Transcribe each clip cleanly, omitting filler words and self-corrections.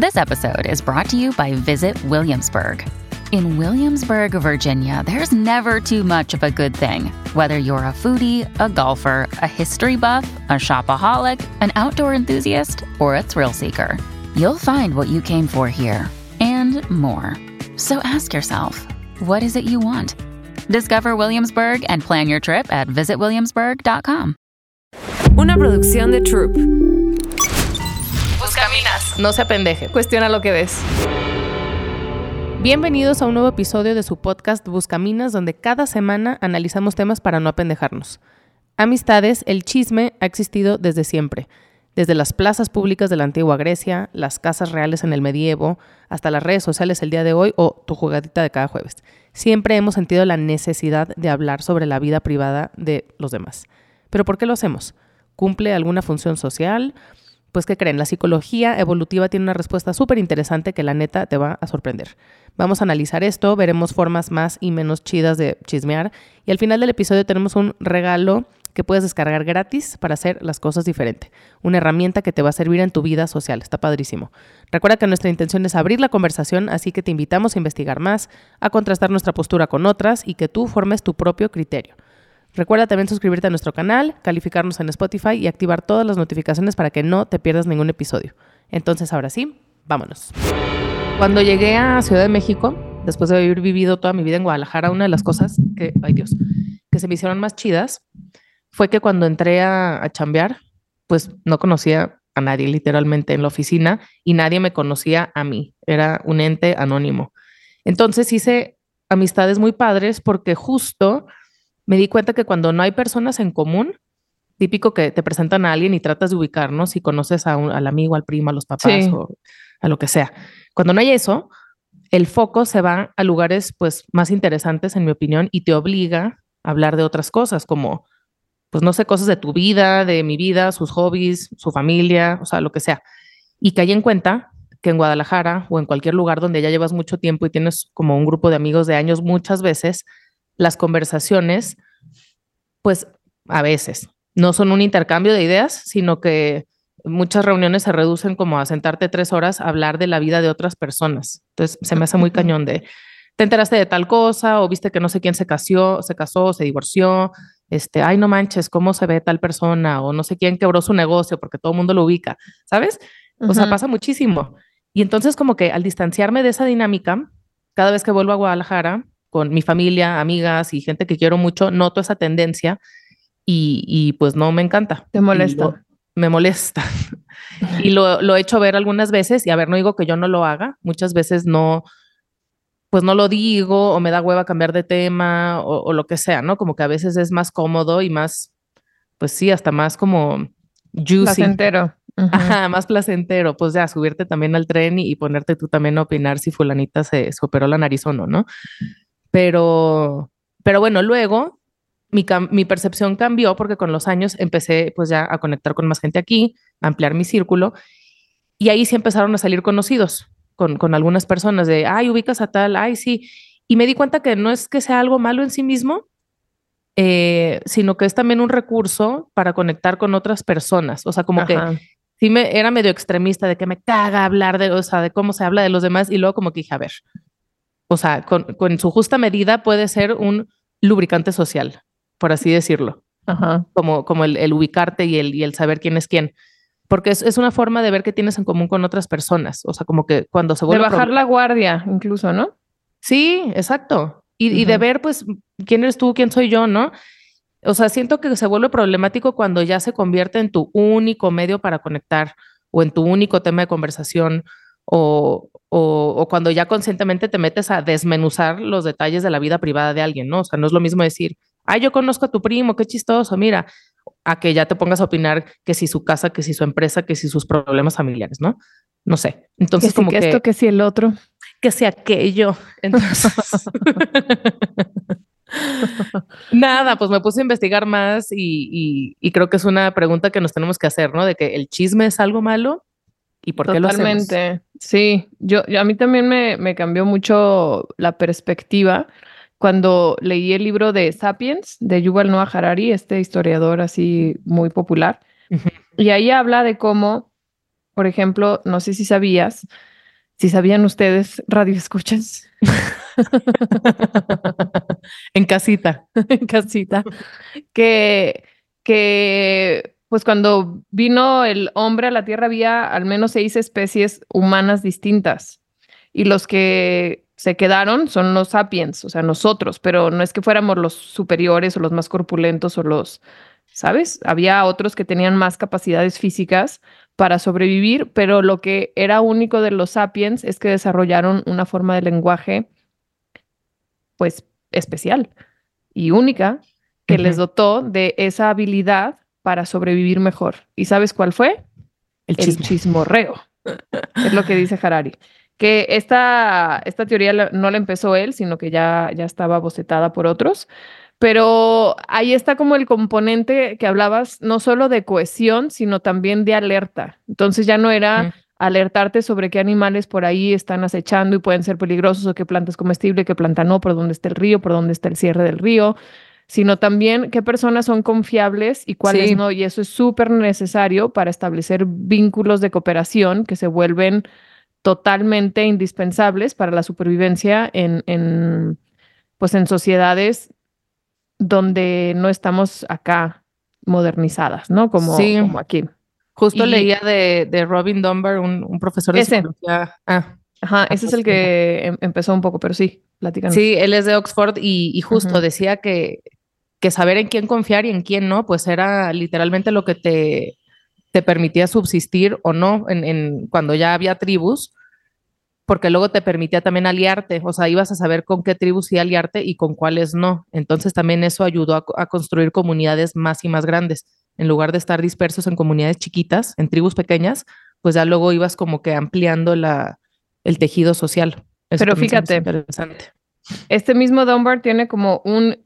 This episode is brought to you by Visit Williamsburg. In Williamsburg, Virginia, there's never too much of a good thing. Whether you're a foodie, a golfer, a history buff, a shopaholic, an outdoor enthusiast, or a thrill seeker, you'll find what you came for here and more. So ask yourself, what is it you want? Discover Williamsburg and plan your trip at visitwilliamsburg.com. Una producción de Troop. Buscaminas. No se apendeje. Cuestiona lo que ves. Bienvenidos a un nuevo episodio de su podcast Buscaminas, donde cada semana analizamos temas para no apendejarnos. Amistades, el chisme ha existido desde siempre. Desde las plazas públicas de la antigua Grecia, las casas reales en el medievo, hasta las redes sociales el día de hoy o tu jugadita de cada jueves. Siempre hemos sentido la necesidad de hablar sobre la vida privada de los demás. ¿Pero por qué lo hacemos? ¿Cumple alguna función social? Pues, ¿qué creen? La psicología evolutiva tiene una respuesta súper interesante que la neta te va a sorprender. Vamos a analizar esto, veremos formas más y menos chidas de chismear y al final del episodio tenemos un regalo que puedes descargar gratis para hacer las cosas diferente. Una herramienta que te va a servir en tu vida social. Está padrísimo. Recuerda que nuestra intención es abrir la conversación, así que te invitamos a investigar más, a contrastar nuestra postura con otras y que tú formes tu propio criterio. Recuerda también suscribirte a nuestro canal, calificarnos en Spotify y activar todas las notificaciones para que no te pierdas ningún episodio. Entonces, ahora sí, vámonos. Cuando llegué a Ciudad de México, después de haber vivido toda mi vida en Guadalajara, una de las cosas que, que se me hicieron más chidas fue que cuando entré a chambear, pues no conocía a nadie literalmente en la oficina y nadie me conocía a mí. Era un ente anónimo. Entonces hice amistades muy padres porque justo me di cuenta que cuando no hay personas en común, típico que te presentan a alguien y tratas de ubicarnos y conoces al amigo, al primo, a los papás o a lo que sea. Cuando no hay eso, el foco se va a lugares pues más interesantes, en mi opinión, y te obliga a hablar de otras cosas como, pues no sé, cosas de tu vida, de mi vida, sus hobbies, su familia, o sea, lo que sea. Y caí en cuenta que en Guadalajara o en cualquier lugar donde ya llevas mucho tiempo y tienes como un grupo de amigos de años, muchas veces las conversaciones, pues a veces no son un intercambio de ideas, sino que muchas reuniones se reducen como a sentarte 3 horas a hablar de la vida de otras personas. Entonces se me hace muy cañón de, te enteraste de tal cosa o viste que no sé quién se casó, se divorció, ay no manches, cómo se ve tal persona o no sé quién quebró su negocio porque todo el mundo lo ubica, ¿sabes? O sea, pasa muchísimo. Y entonces como que al distanciarme de esa dinámica, cada vez que vuelvo a Guadalajara, con mi familia, amigas y gente que quiero mucho, noto esa tendencia y pues no me encanta. ¿Te molesta? Me molesta. Y lo he hecho ver algunas veces y a ver, no digo que yo no lo haga, muchas veces no, pues no lo digo o me da hueva cambiar de tema o lo que sea, ¿no? Como que a veces es más cómodo y más, pues sí, hasta más como juicy. Placentero. Ajá, más placentero, pues ya subirte también al tren y ponerte tú también a opinar si fulanita se operó la nariz o no, ¿no? Pero bueno, luego mi percepción cambió porque con los años empecé pues ya a conectar con más gente aquí, a ampliar mi círculo y ahí sí empezaron a salir conocidos con algunas personas de, ay, ubicas a tal, ay, sí. Y me di cuenta que no es que sea algo malo en sí mismo, sino que es también un recurso para conectar con otras personas. O sea, como que sí era medio extremista de que me caga hablar o sea, de cómo se habla de los demás y luego como que dije, a ver, o sea, con su justa medida puede ser un lubricante social, por así decirlo. Como el ubicarte y el saber quién es quién. Porque es una forma de ver qué tienes en común con otras personas. O sea, como que cuando se vuelve... De bajar la guardia, incluso, ¿no? Sí, exacto. Y de ver, pues, quién eres tú, quién soy yo, ¿no? O sea, siento que se vuelve problemático cuando ya se convierte en tu único medio para conectar o en tu único tema de conversación o cuando ya conscientemente te metes a desmenuzar los detalles de la vida privada de alguien, ¿no? O sea, no es lo mismo decir, ay, yo conozco a tu primo, qué chistoso, mira, a que ya te pongas a opinar que si su casa, que si su empresa, que si sus problemas familiares, ¿no? No sé. Entonces, que sí, como que esto, que si el otro. Que si aquello. Entonces... Nada, pues me puse a investigar más y creo que es una pregunta que nos tenemos que hacer, ¿no? De que el chisme es algo malo y por qué lo hacemos. Totalmente, sí. A mí también me cambió mucho la perspectiva cuando leí el libro de Sapiens de Yuval Noah Harari, este historiador así muy popular. Y ahí habla de cómo por ejemplo, no sé si sabían ustedes, radioescuchas, En casita. en casita, que, que pues cuando vino el hombre a la Tierra había al menos 6 especies humanas distintas. Y los que se quedaron son los sapiens, o sea, nosotros, pero no es que fuéramos los superiores o los más corpulentos o los, ¿sabes? Había otros que tenían más capacidades físicas para sobrevivir, pero lo que era único de los sapiens es que desarrollaron una forma de lenguaje, pues, especial y única que les dotó de esa habilidad para sobrevivir mejor. ¿Y sabes cuál fue? El El chisme. chismorreo. Es lo que dice Harari. Que esta teoría no la empezó él, sino que ya estaba bocetada por otros. Pero ahí está como el componente que hablabas, no solo de cohesión, sino también de alerta. Entonces ya no era alertarte sobre qué animales por ahí están acechando y pueden ser peligrosos o qué planta es comestible, qué planta no, por dónde está el río, por dónde está el cierre del río, sino también qué personas son confiables y cuáles Sí. no. Y eso es súper necesario para establecer vínculos de cooperación que se vuelven totalmente indispensables para la supervivencia pues en sociedades donde no estamos acá modernizadas, ¿no? Sí. Como aquí. Justo Y leía de Robin Dunbar, un profesor de ese, psicología. ajá, ese es Pues el mira. que empezó un poco, pero sí, platícanos. Sí, él es de Oxford y justo Ujú. decía que saber en quién confiar y en quién no, pues era literalmente lo que te permitía subsistir o no cuando ya había tribus, porque luego te permitía también aliarte, o sea, ibas a saber con qué tribus sí aliarte y con cuáles no. Entonces también eso ayudó a construir comunidades más y más grandes. En lugar de estar dispersos en comunidades chiquitas, en tribus pequeñas, pues ya luego ibas como que ampliando el tejido social. Eso Pero también se me hace fíjate, interesante. este mismo Dunbar tiene como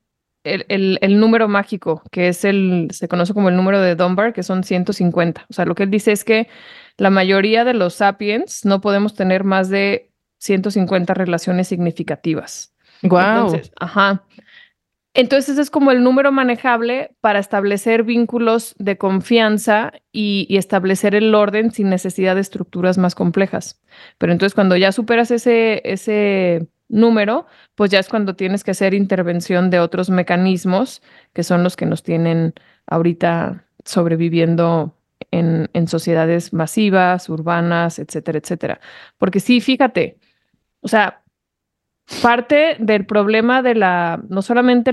el número mágico, que se conoce como el número de Dunbar, que son 150. O sea, lo que él dice es que la mayoría de los sapiens no podemos tener más de 150 relaciones significativas. Wow. Entonces, ajá. Entonces ese es como el número manejable para establecer vínculos de confianza y establecer el orden sin necesidad de estructuras más complejas. Pero entonces cuando ya superas ese número, pues ya es cuando tienes que hacer intervención de otros mecanismos que son los que nos tienen ahorita sobreviviendo en sociedades masivas, urbanas, etcétera, etcétera. Porque sí, fíjate, o sea, parte del problema no solamente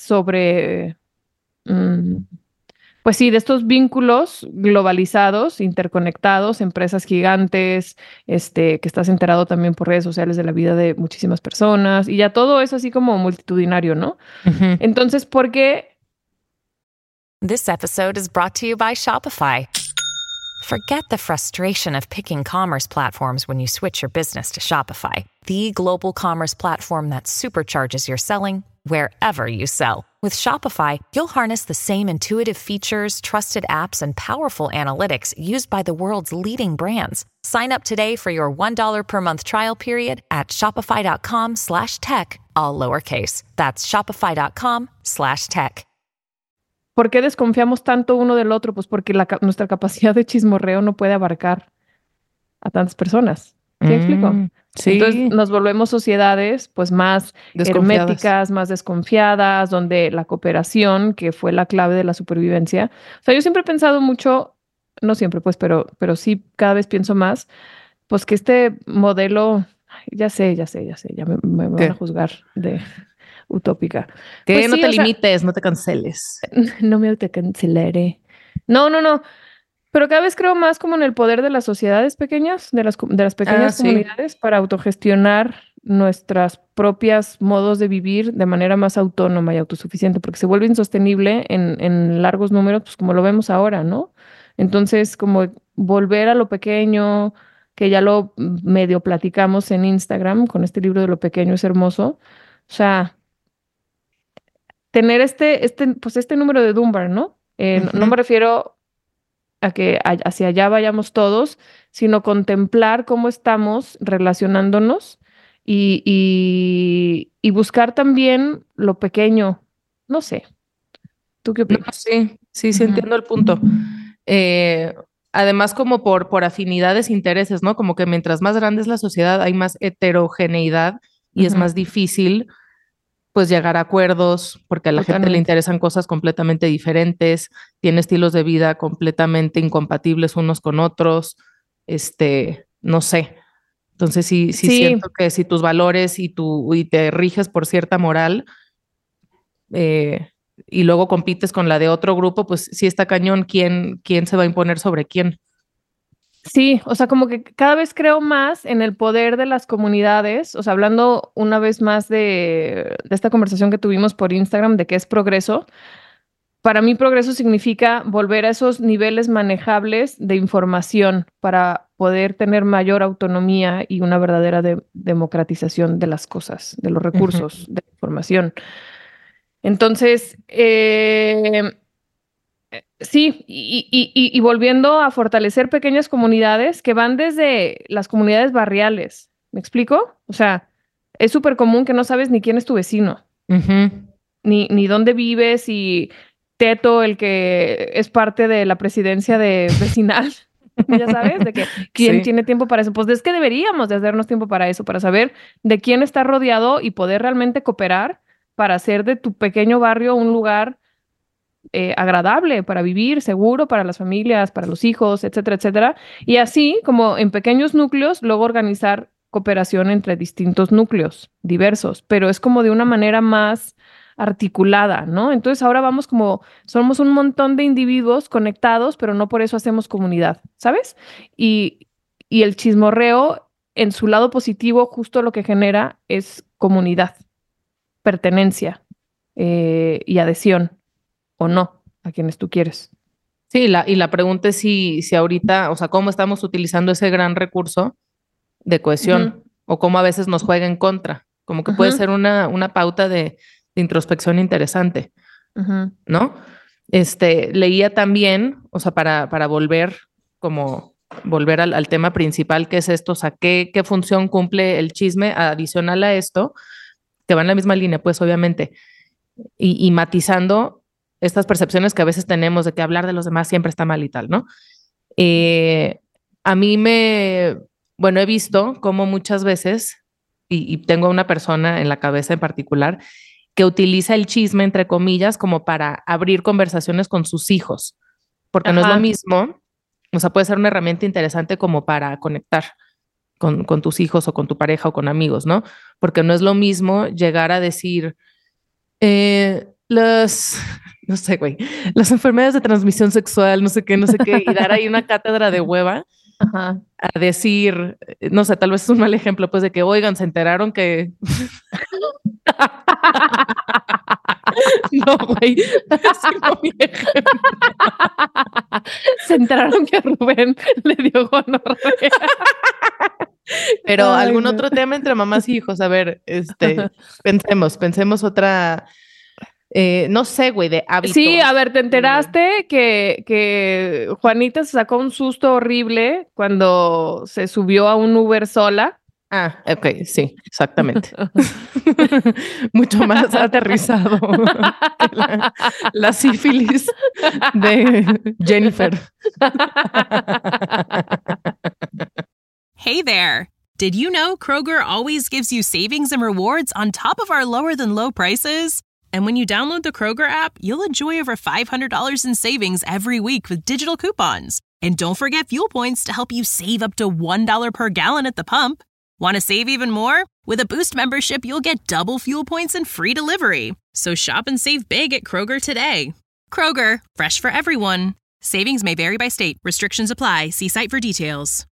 mm, pues sí, de estos vínculos globalizados, interconectados, empresas gigantes, que estás enterado también por redes sociales de la vida de muchísimas personas y ya todo es así como multitudinario, ¿no? Ujú. Entonces, ¿por qué? This episode is brought to you by Shopify. Forget the frustration of picking commerce platforms when you switch your business to Shopify, the global commerce platform that supercharges your selling wherever you sell. With Shopify, you'll harness the same intuitive features, trusted apps, and powerful analytics used by the world's leading brands. Sign up today for your $1 per month trial period at shopify.com/tech, all lowercase. That's shopify.com/tech. ¿Por qué desconfiamos tanto uno del otro? Pues porque nuestra capacidad de chismorreo no puede abarcar a tantas personas. ¿Sí me explico? Entonces Sí, nos volvemos sociedades pues más desconfiadas. herméticas, más desconfiadas, donde la cooperación, que fue la clave de la supervivencia. O sea, yo siempre he pensado mucho, no siempre pues, pero sí cada vez pienso más, pues que este modelo, ay, ya me van a ¿Qué? juzgar de utópica. Que Pues no sí, te o sea, limites, no te canceles. no me autocancelaré. No, no, no. Pero cada vez creo más como en el poder de las sociedades pequeñas, de las Ah, pequeñas sí. comunidades para autogestionar nuestras propias modos de vivir de manera más autónoma y autosuficiente, porque se vuelve insostenible en largos números, pues como lo vemos ahora, ¿no? Entonces, como volver a lo pequeño, que ya lo medio platicamos en Instagram con este libro de lo pequeño es hermoso. O sea, tener pues este número de Dunbar, ¿no? No me Ujú. refiero a que hacia allá vayamos todos, sino contemplar cómo estamos relacionándonos y buscar también lo pequeño. No sé, ¿tú qué No, opinas? sí, sí, sí Ujú. entiendo el punto. Eh, además como por afinidades, intereses, ¿no? Como que mientras más grande es la sociedad, hay más heterogeneidad y es más difícil pues llegar a acuerdos porque a la gente le interesan cosas completamente diferentes, tiene estilos de vida completamente incompatibles unos con otros, no sé. Entonces sí siento que si tus valores y te riges por cierta moral y luego compites con la de otro grupo, pues sí está cañón quién se va a imponer sobre quién. Sí, o sea, como que cada vez creo más en el poder de las comunidades, o sea, hablando una vez más de esta conversación que tuvimos por Instagram de qué es progreso. Para mí progreso significa volver a esos niveles manejables de información para poder tener mayor autonomía y una verdadera democratización de las cosas, de los recursos, de la información. Entonces, sí, y volviendo a fortalecer pequeñas comunidades que van desde las comunidades barriales. ¿Me explico? O sea, es súper común que no sabes ni quién es tu vecino, ni dónde vives, y Teto, el que es parte de la presidencia de vecinal, ya sabes, de que quién tiene tiempo para eso. Pues es que deberíamos de hacernos tiempo para eso, para saber de quién está rodeado y poder realmente cooperar para hacer de tu pequeño barrio un lugar agradable para vivir, seguro para las familias, para los hijos, etcétera, etcétera. Y así, como en pequeños núcleos, luego organizar cooperación entre distintos núcleos diversos, pero es como de una manera más articulada, ¿no? Entonces ahora vamos como, somos un montón de individuos conectados, pero no por eso hacemos comunidad, ¿sabes? Y el chismorreo, en su lado positivo, justo lo que genera es comunidad, pertenencia y adhesión, o no, a quienes tú quieres. Sí, y la pregunta es si ahorita, o sea, cómo estamos utilizando ese gran recurso de cohesión o cómo a veces nos juega en contra. Como que puede ser una pauta de introspección interesante, ¿no? Leía también, o sea, para volver al tema principal, que es esto, o sea, ¿qué función cumple el chisme adicional a esto? Que va en la misma línea, pues obviamente, y matizando estas percepciones que a veces tenemos de que hablar de los demás siempre está mal y tal, ¿no? A mí bueno, he visto cómo muchas veces, y tengo una persona en la cabeza en particular, que utiliza el chisme, entre comillas, como para abrir conversaciones con sus hijos, porque no es lo mismo, o sea, puede ser una herramienta interesante como para conectar con tus hijos o con tu pareja o con amigos, ¿no? Porque no es lo mismo llegar a decir, no sé, güey, las enfermedades de transmisión sexual, no sé qué, y dar ahí una cátedra de hueva a decir, no sé, tal vez es un mal ejemplo, pues de que, oigan, se enteraron que... No, güey, no mi ejemplo. Se enteraron que a Rubén le dio gonorrea. Pero algún otro tema entre mamás y hijos, a ver, pensemos otra... no sé, güey, de hábitos. Sí, a ver, ¿te enteraste que Juanita se sacó un susto horrible cuando se subió a un Uber sola? Ah, ok, sí, exactamente. Mucho más aterrizado que la sífilis de Jennifer. Hey there! Did you know Kroger always gives you savings and rewards on top of our lower-than-low prices? And when you download the Kroger app, you'll enjoy over $500 in savings every week with digital coupons. And don't forget fuel points to help you save up to $1 per gallon at the pump. Want to save even more? With a Boost membership, you'll get double fuel points and free delivery. So shop and save big at Kroger today. Kroger, fresh for everyone. Savings may vary by state. Restrictions apply. See site for details.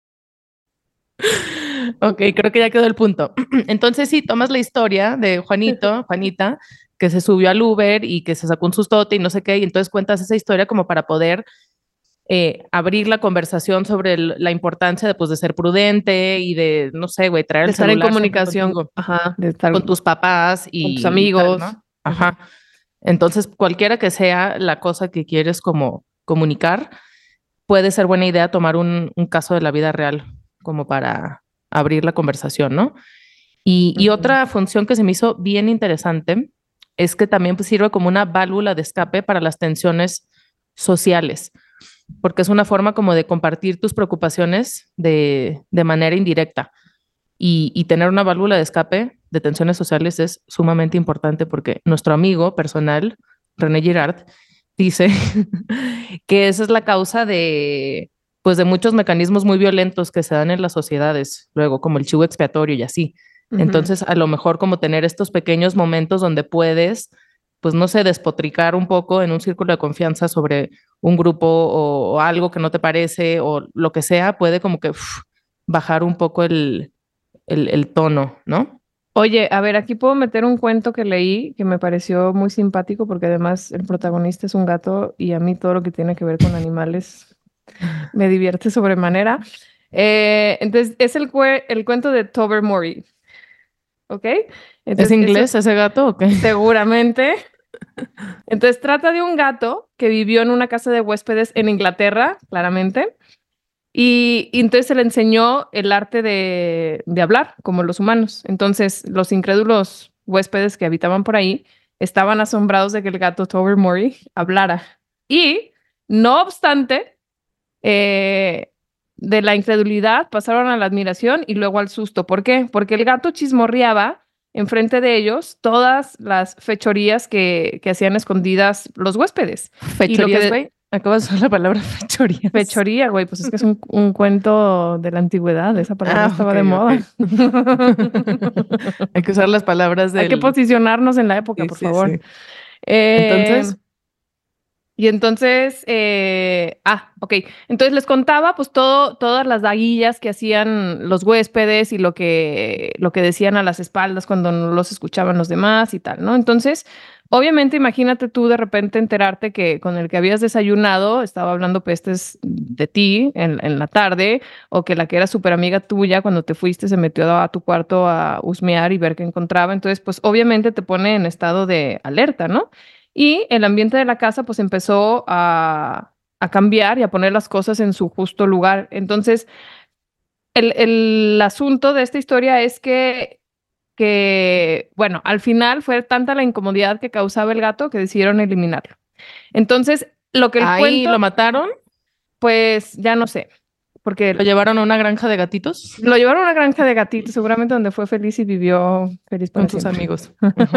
Ok, creo que ya quedó el punto. Entonces sí, tomas la historia de Juanita, que se subió al Uber y que se sacó un sustote y no sé qué, y entonces cuentas esa historia como para poder abrir la conversación sobre la importancia de, pues, de ser prudente y de, no sé, güey, traer el celular en comunicación de estar con tus papás y con tus amigos. Tal, ¿no? Ajá. Entonces, cualquiera que sea la cosa que quieres como comunicar, puede ser buena idea tomar un caso de la vida real como para abrir la conversación, ¿no? Y otra función que se me hizo bien interesante es que también, pues, sirve como una válvula de escape para las tensiones sociales. porque es una forma como de compartir tus preocupaciones de manera indirecta. Y tener una válvula de escape de tensiones sociales es sumamente importante porque nuestro amigo personal, René Girard, dice que esa es la causa pues de muchos mecanismos muy violentos que se dan en las sociedades, luego como el chivo expiatorio y así. Entonces, a lo mejor como tener estos pequeños momentos donde puedes, pues no sé, despotricar un poco en un círculo de confianza sobre un grupo o algo que no te parece o lo que sea, puede como que bajar un poco el tono, ¿no? Oye, a ver, aquí puedo meter un cuento que leí que me pareció muy simpático porque además el protagonista es un gato y a mí todo lo que tiene que ver con animales me divierte sobremanera. Entonces, es el cuento de Tobermory, ¿ok? Entonces, ¿Es inglés ese gato o qué? Seguramente. Entonces, trata de un gato que vivió en una casa de huéspedes en Inglaterra, claramente. Y entonces se le enseñó el arte de hablar, como los humanos. Entonces, los incrédulos huéspedes que habitaban por ahí estaban asombrados de que el gato Tobermory hablara. Y, no obstante, de la incredulidad pasaron a la admiración y luego al susto. ¿Por qué? Porque el gato chismorreaba enfrente de ellos todas las fechorías que hacían escondidas los huéspedes. ¿Fechorías, güey? Acabas de usar la palabra fechorías. Fechoría, güey, pues es que es un cuento de la antigüedad, esa palabra estaba de moda. Hay que usar las palabras Hay que posicionarnos en la época, por favor. Sí. Entonces... Y entonces, ok. Entonces les contaba pues todas las daguillas que hacían los huéspedes y lo que decían a las espaldas cuando no los escuchaban los demás y tal, ¿no? Entonces, obviamente, imagínate tú de repente enterarte que con el que habías desayunado estaba hablando pestes de ti en la tarde, o que la que era súper amiga tuya cuando te fuiste se metió a tu cuarto a husmear y ver qué encontraba. Entonces, pues obviamente te pone en estado de alerta, ¿no? Y el ambiente de la casa pues empezó a cambiar y a poner las cosas en su justo lugar. Entonces, el asunto de esta historia es bueno, al final fue tanta la incomodidad que causaba el gato que decidieron eliminarlo. Entonces, lo que el cuento... ¿Lo mataron? Pues ya no sé, porque... ¿Lo llevaron a una granja de gatitos? Lo llevaron a una granja de gatitos, seguramente donde fue feliz y vivió feliz con sus amigos.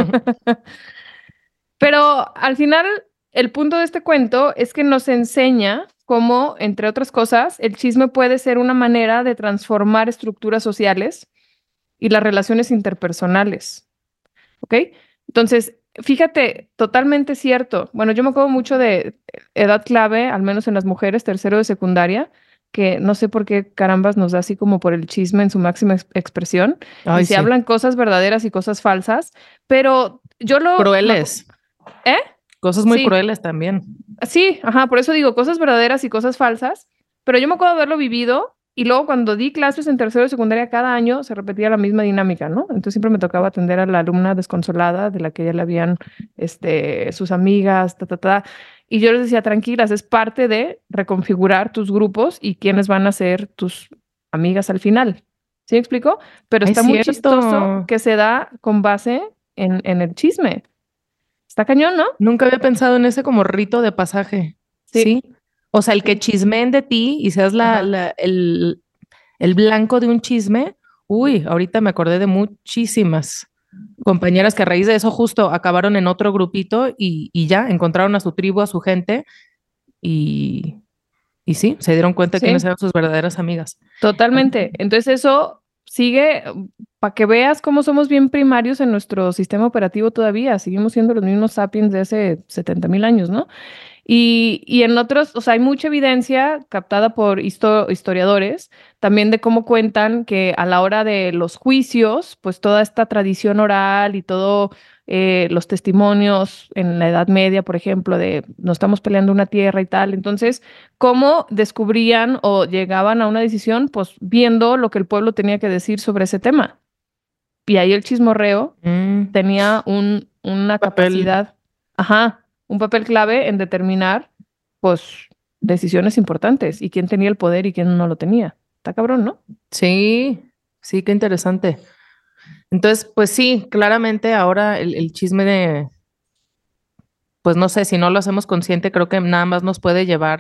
Pero al final, el punto de este cuento es que nos enseña cómo, entre otras cosas, el chisme puede ser una manera de transformar estructuras sociales y las relaciones interpersonales. ¿Ok? Entonces, fíjate, totalmente cierto. Bueno, yo me acuerdo mucho de edad clave, al menos en las mujeres, tercero de secundaria, que no sé por qué carambas nos da así como por el chisme en su máxima expresión. Ay, y se hablan cosas verdaderas y cosas falsas, pero yo lo... Crueles. Cosas muy crueles también. Sí, ajá, por eso digo cosas verdaderas y cosas falsas, pero yo me acuerdo de haberlo vivido y luego cuando di clases en tercero de secundaria cada año se repetía la misma dinámica, ¿no? Entonces siempre me tocaba atender a la alumna desconsolada de la que ya le habían, sus amigas, y yo les decía, tranquilas, es parte de reconfigurar tus grupos y quiénes van a ser tus amigas al final. ¿Sí me explico? Pero está muy chistoso que se da con base en el chisme. Está cañón, ¿no? Nunca había pensado en ese como rito de pasaje. Sí. O sea, el que chismeen de ti y seas el blanco de un chisme. Uy, ahorita me acordé de muchísimas compañeras que a raíz de eso justo acabaron en otro grupito y ya encontraron a su tribu, a su gente y sí, se dieron cuenta de quiénes eran sus verdaderas amigas. Totalmente. Entonces eso sigue, para que veas cómo somos bien primarios en nuestro sistema operativo todavía. Seguimos siendo los mismos sapiens de hace 70,000 años, ¿no? Y en otros, o sea, hay mucha evidencia captada por historiadores también de cómo cuentan que a la hora de los juicios, pues toda esta tradición oral y todo los testimonios en la Edad Media, por ejemplo, de nos estamos peleando una tierra y tal. Entonces, ¿cómo descubrían o llegaban a una decisión? Pues viendo lo que el pueblo tenía que decir sobre ese tema. Y ahí el chismorreo tenía una capacidad, un papel clave en determinar, pues, decisiones importantes y quién tenía el poder y quién no lo tenía. Está cabrón, ¿no? Sí, qué interesante. Entonces, pues sí, claramente ahora el chisme pues no sé, si no lo hacemos consciente, creo que nada más nos puede llevar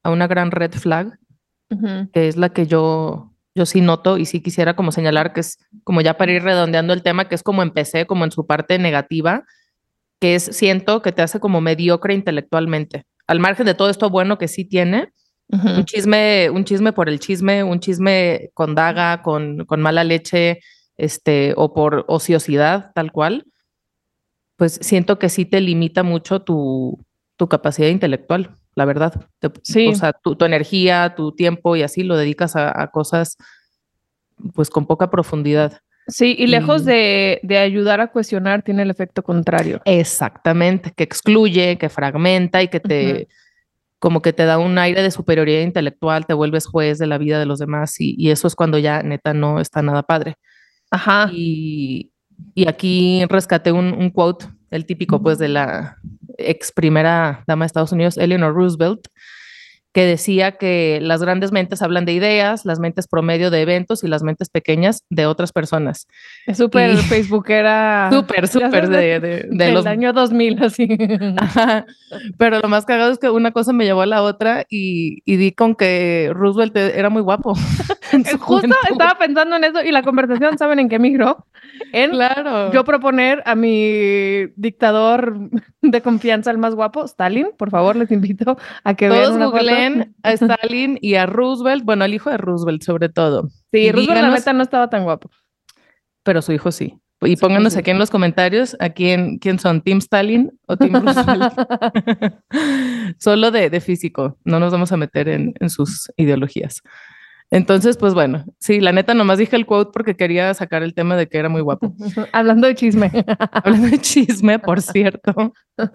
a una gran red flag, que es la que yo sí noto y sí quisiera como señalar, que es como ya para ir redondeando el tema, que es como empecé, como en su parte negativa, que es, siento que te hace como mediocre intelectualmente. Al margen de todo esto bueno que sí tiene, un chisme por el chisme, un chisme con daga, con mala leche, o por ociosidad, tal cual, pues siento que sí te limita mucho tu capacidad intelectual, la verdad. Sí. O sea, tu energía, tu tiempo y así lo dedicas a cosas pues con poca profundidad. Sí, y lejos de ayudar a cuestionar, tiene el efecto contrario. Exactamente, que excluye, que fragmenta y que te, como que te da un aire de superioridad intelectual, te vuelves juez de la vida de los demás y eso es cuando ya neta no está nada padre. Ajá. Y aquí rescaté un quote, el típico pues de la ex primera dama de Estados Unidos, Eleanor Roosevelt, que decía que las grandes mentes hablan de ideas, las mentes promedio de eventos y las mentes pequeñas de otras personas. Es súper facebookera. Súper de los año 2000, así. Ajá. Pero lo más cagado es que una cosa me llevó a la otra y di con que Roosevelt era muy guapo. Justo estaba pensando en eso y la conversación, ¿saben en qué migró? Claro. Yo proponer a mi dictador de confianza, el más guapo, Stalin. Por favor, les invito a que vean una foto. A Stalin y a Roosevelt, bueno, al hijo de Roosevelt sobre todo. Sí, Roosevelt la neta no estaba tan guapo. Pero su hijo sí. Y pónganos aquí en los comentarios a quién son, ¿Team Stalin o Team Roosevelt? Solo de físico, no nos vamos a meter en sus ideologías. Entonces, pues bueno, sí, la neta nomás dije el quote porque quería sacar el tema de que era muy guapo. Hablando de chisme. Hablando de chisme, por cierto.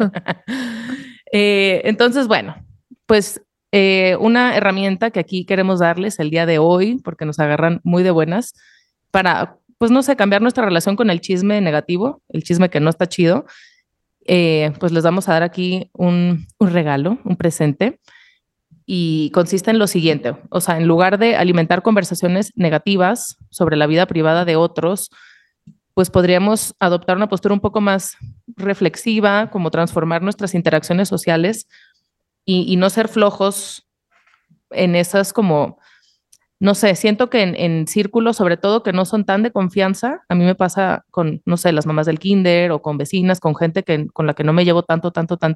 Entonces, bueno, pues una herramienta que aquí queremos darles el día de hoy, porque nos agarran muy de buenas, para, pues no sé, cambiar nuestra relación con el chisme negativo, el chisme que no está chido, pues les vamos a dar aquí un regalo, un presente. Y consiste en lo siguiente, o sea, en lugar de alimentar conversaciones negativas sobre la vida privada de otros, pues podríamos adoptar una postura un poco más reflexiva, como transformar nuestras interacciones sociales y no ser flojos en esas como, no sé, siento que en círculos, sobre todo que no son tan de confianza, a mí me pasa con, no sé, las mamás del kinder o con vecinas, con gente con la que no me llevo tanto,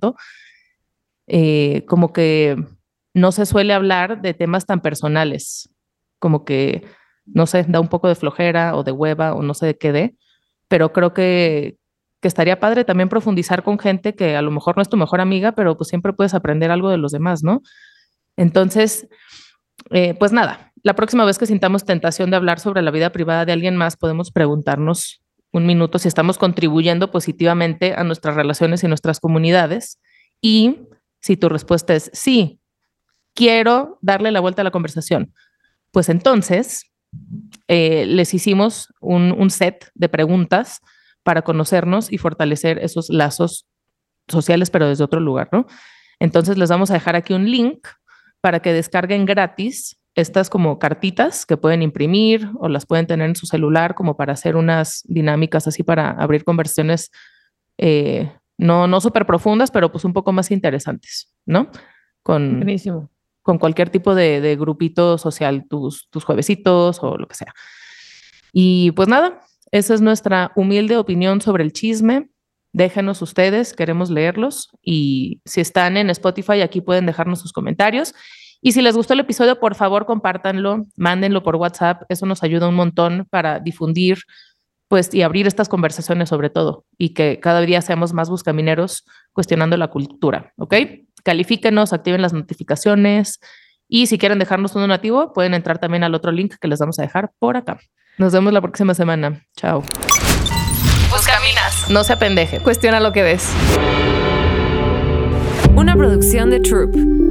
como que no se suele hablar de temas tan personales, como que, no sé, da un poco de flojera o de hueva o no sé de qué dé, pero creo que estaría padre también profundizar con gente que a lo mejor no es tu mejor amiga, pero pues siempre puedes aprender algo de los demás, ¿no? Entonces, pues nada, la próxima vez que sintamos tentación de hablar sobre la vida privada de alguien más, podemos preguntarnos un minuto si estamos contribuyendo positivamente a nuestras relaciones y nuestras comunidades y si tu respuesta es sí, quiero darle la vuelta a la conversación, pues entonces les hicimos un set de preguntas para conocernos y fortalecer esos lazos sociales, pero desde otro lugar, ¿no? Entonces les vamos a dejar aquí un link para que descarguen gratis estas como cartitas que pueden imprimir o las pueden tener en su celular como para hacer unas dinámicas así para abrir conversaciones no súper profundas, pero pues un poco más interesantes, ¿no? Buenísimo. Con cualquier tipo de grupito social, tus juevesitos o lo que sea. Y pues nada, esa es nuestra humilde opinión sobre el chisme. Déjenos ustedes, queremos leerlos. Y si están en Spotify, aquí pueden dejarnos sus comentarios. Y si les gustó el episodio, por favor, compártanlo, mándenlo por WhatsApp. Eso nos ayuda un montón para difundir pues, y abrir estas conversaciones sobre todo. Y que cada día seamos más buscamineros cuestionando la cultura, ¿ok? Califíquenos, activen las notificaciones y si quieren dejarnos un donativo, pueden entrar también al otro link que les vamos a dejar por acá. Nos vemos la próxima semana. Chao. Buscaminas. No se apendeje. Cuestiona lo que ves. Una producción de Troop.